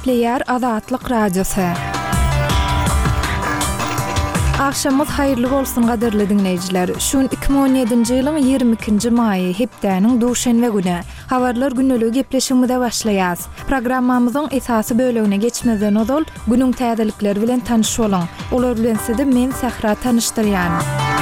Gepleýär Azatlyk radiosu. Akşamyz haýyrly bolsun gaderli dinleýijiler. Şun 2017-nji ýylyň 22-nji maýy hepdeniň duşanbe güni. Habarlar günneligi gepleşigimizde başlaýas. Programmamyzyň esasy bölegine geçmeden ozal günüň täzelikleri bilen tanyş bolan. Olar bilen sizi men Sahra tanışdyrýan.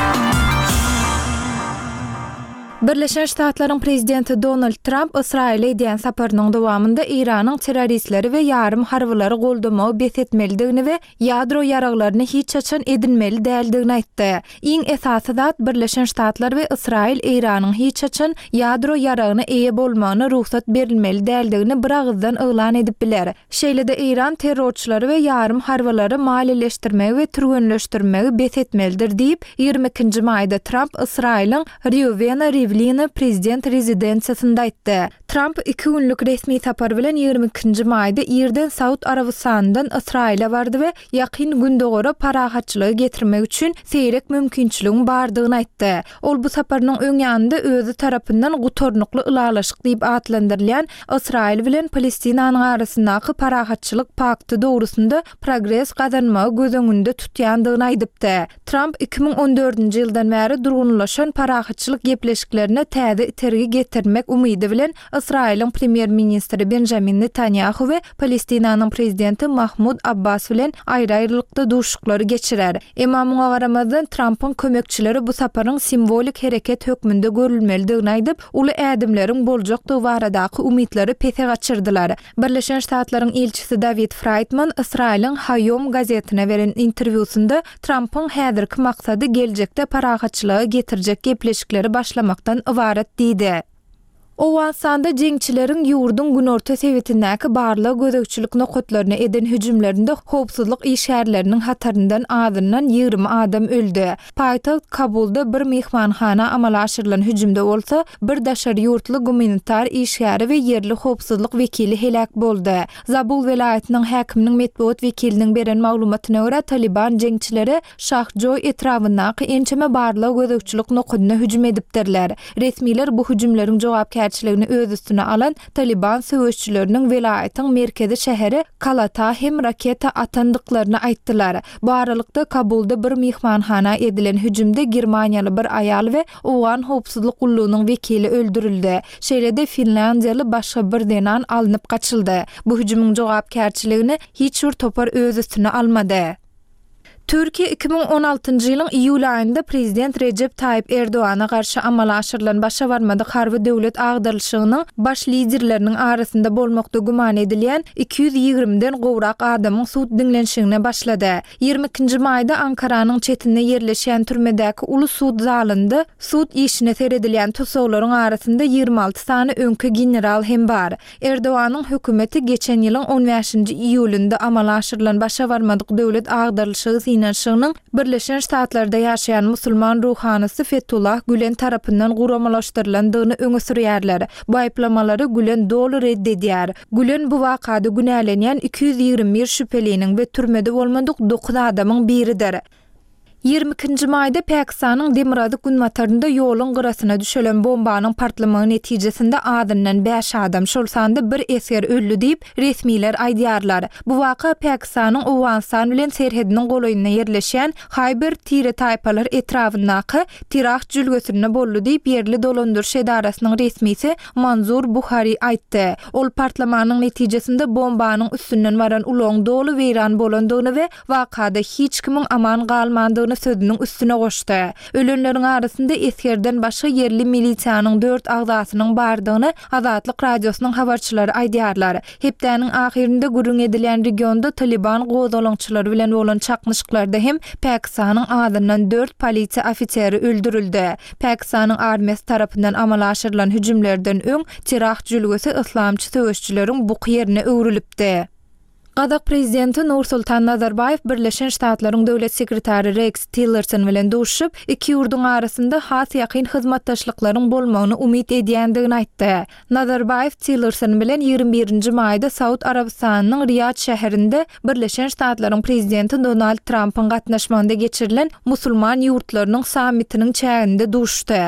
Birleşen Ştatlaryň prezidenti Donald Trump Israile edýän saparynyň dowamında Iranyň terroristleri we ýarym harbylary goldamagy besetmelidigini we ýadro ýaraglaryny hiç açan edilmeli däldigini aýtdy. Iň esasy zat Birleşen Ştatlar we Israil Iranyň hiç açan ýadro ýaragyna eýe bolmagyna ruhsat berilmeli däldigini bir agızdan elan edip biler. Şeýle-de Iran terrorçylary we ýarym harbylary maliýeleşdirmegi we türgünleşdirmegi besetmelidir diýip 22-nji maýda Trump Israiliň Reuven Rivlini prezident rezidensiýasynda aýtdy. Trump 2 günlük resmi sapar bilen 22-nji maýda ýerden Saud Arabystanyndan Israile bardy we ýakyn gündogora parahatçylygy getirmek üçin seýrek mümkinçiligiň bardygyny aýtdy. Ol bu saparynyň öňýände özü tarapyndan gutornukly ılalaşyk diýip atlandyrylýan Israil bilen Palestinanyň arasyndaky parahatçylyk pakty dogrusunda progress gazanmagy göz öňünde tutýandygyny aýdypdy. Trump 2014-nji ýyldan bäri durgunlaşan parahatçylyk gepleşikleri täze itergi getirmek umydy bilen Israiliň premier ministri Benjamin Netanyahu we Palestinanyň prezidenti Mahmud Abbas bilen aýry-aýrylykda duşuklary geçirer. Emma muňa garamazdan Trump'yň kömekçileri bu saparyň simbolik hereket hökmünde görülmelidigini aýdyp, uly ädimleriň boljak baradaky umytlary pese gaçyrdylar. Birleşen Ştatlaryň elçisi David Friedman Israiliň Hayom gazetine beren interwýusunda Trump'yň häzirki maksady geljekde parahatçylygy getirjek gepleşikleri başlamakdan ibaret diýdi. Owansanda jeňçileriň ýurdun günorta sewetindäki barlyk gözegçilik nokatlaryna eden hüjümlerinde howpsuzlyk işgärleriniň hataryndan azyndan 20 adam öldü. Paýtaxt Kabulda bir mehmanhana amala aşyrylan hüjümde bolsa, bir daşary ýurtly gumanitar işgäri we ýerli howpsuzlyk wekili helak boldy. Zabul welaýatynyň häkiminiň medeniýet wekiliniň beren maglumatyna görä Taliban jeňçileri Şahjoy etrafyndaky ençeme barlyk gözegçilik nokatyna hüjüm edipdirler. Resmiler bu hüjümleriň jogapkärçiligini öz üstüne alan Taliban söwüşçüleriniň welaýatyň merkezi şäheri Kalata hem raketa atandyklaryny aýtdylar. Bu aralykda Kabulda bir mehmanhana edilen hüjümde Germaniýaly bir aýal we owan howpsuzlyk gullugynyň wekili öldürildi. Şeýle-de Finlandiýaly başga bir denan alınıp gaçyldy. Bu hüjümüň jogapkärçiligini hiç bir topar öz üstüne almady. Türkiýe 2016-njy ýylyň iýul aýynda prezident Recep Tayyip Erdoğan'a garşy amala aşyrylan başa barmady harby döwlet agdyrlyşygynyň baş liderleriniň arasynda bolmakda guman edilýän 220-den gowrak adamyň suud dinlenşigine başlady. 22-nji maýda Ankaranyň çetinde ýerleşýän türmedäki uly suud zalynda suud işine seredilýän tutuklaryň arasynda 26 sany öňkü general hem bar. Erdoğanyň hökümeti geçen ýylyň 15-nji iýulynda amala aşyrylan başa barmady döwlet agdyrlyşygy Şynyň Birleşen Ştatlarda ýaşaýan musulman ruhanysy Fethullah Gülen tarapyndan guramalaşdyrylandygyny öňe sürýärler. Bu aýplamalary Gülen dolu reddedýär. Gülen bu wakada günälenýän 221 şüpheliniň we türmede bolmadyk 9 adamyň biridir. 22-nji maýda Pakistanyň Demiradyk gün matarynda ýoluň gyrasyna düşelen bombanyň partlamagy netijesinde adyndan 5 adam, şol sanda bir eser öldü diýip resmiler aýdýarlar. Bu waka Pakistanyň Owanstan bilen serhediniň golaýyna ýerleşýän Khyber tire taýpalar etrafyndaky Tirah jülgesinde boldy diýip ýerli dolandyryş edarasynyň resmisi Manzur Buhari aýtdy. Ol partlamagyň netijesinde bombanyň üstünden baran uloň dolu weýran bolandygyny we wakada hiç kimiň aman galmandygyny sözünün üstüne goşdy. Ölenleriň arasynda eskerden başga yerli milisiýanyň 4 agzasynyň bardygyny Azatlyk radiosynyň habarçylary aýdýarlar. Hepdeniň ahirinde gürüň edilen regionda Taliban gozalançylary bilen bolan çakmyşyklarda hem Pakistanyň adyndan 4 polisiýa ofiseri öldürildi. Pakistanyň armiýasy tarapyndan amala aşyrylan hüjümlerden öň Tirah jülgesi islamçy söwüşçüleriň bu ýerine öwrülipdi. Gazak prezidenti Nursultan Nazarbayev Birleşen Ştatlaryň döwlet sekretary Rex Tillerson bilen duşup, iki ýurduň arasynda has ýakyn hyzmatdaşlyklaryň bolmagyny umyt edýändigini aýtdy. Nazarbayev Tillerson bilen 21-nji maýda Saud Arabistanynyň Riyad şäherinde Birleşen Ştatlaryň prezidenti Donald Trump'yň gatnaşmagynda geçirilen musulman ýurtlarynyň sammitiniň çäginde duşdy.